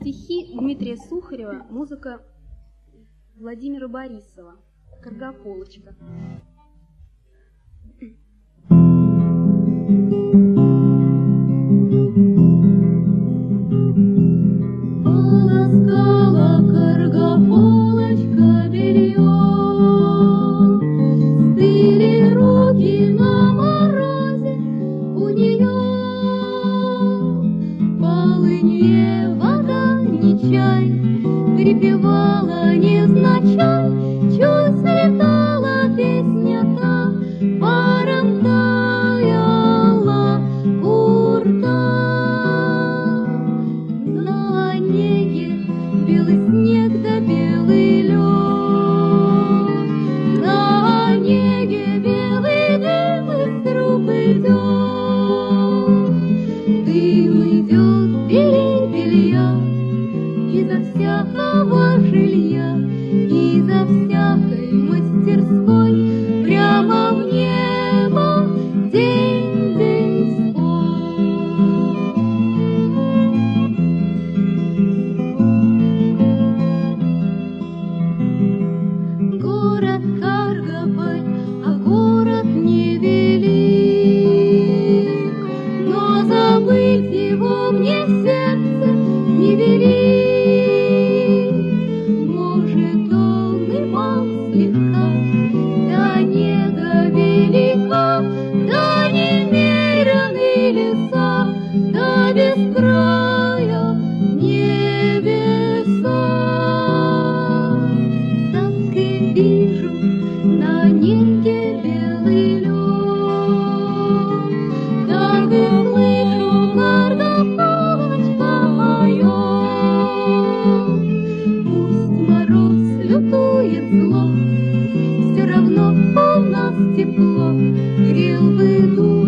Стихи Дмитрия Сухарева, музыка Владимира Борисова. «Каргополочка». Полоскала каргополочка белье, стыли руки на морозе у нее. Полынье вода, не чай, припевала невзначай, чуть слетала песня та, паром таяла у рта. На Онеге белый снег да белый лед, на Онеге белый дым из труб идет. Дым идет белей белья изо всякого жилья, изо всякой мастерской, прямо в небо день свой. Город Каргополь, а город невелик, но забыть его мне сердце не велит. Может, он и мал слегка, да нега велика, да немерены леса, да без края небеса. Так и вижу на Онеге белый лед, так и слышу каргополочка поет. Пусть мороз лютует зло, все равно у нас тепло, грел бы душу